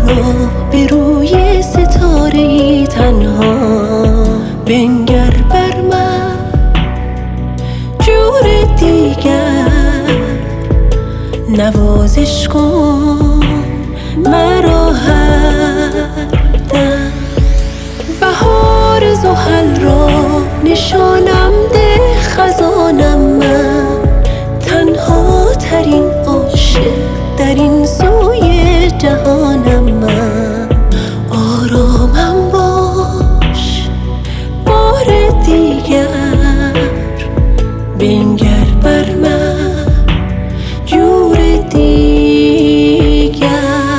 راه به روی ستاره‌ای تنها. بنگر بر من جور دیگر، نوازش کن مرا هر دم. بهار زحل را نشانم ده خزانم، من تنها ترین عاشق در این سوی جهانم. من آرامم باش بار دیگر، بنگر بر من جور دیگر.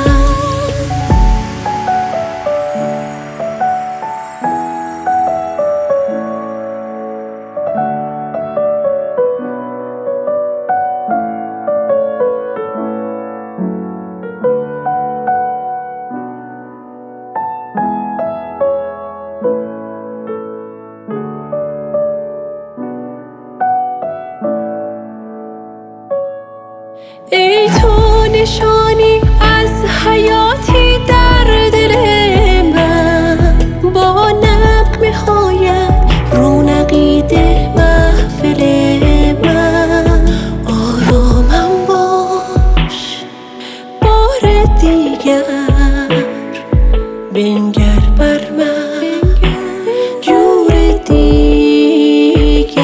ای تو نشانی از حیاتی در دل من، با نغمه هایت رونقی ده محفل من. آرامم باش بار دیگر، بنگر بر من جور دیگر.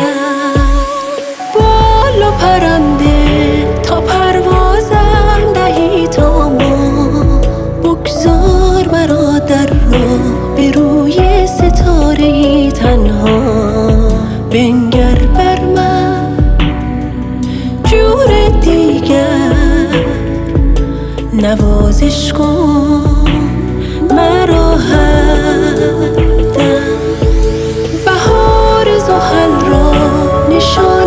بال و پرنده تا پروازم دهی تا ما، بگذار مرا در راه به روی ستاره‌ای تنها. بنگر بر من جور دیگر، نوازش کن مرا هر دم. بهار زحل را نشان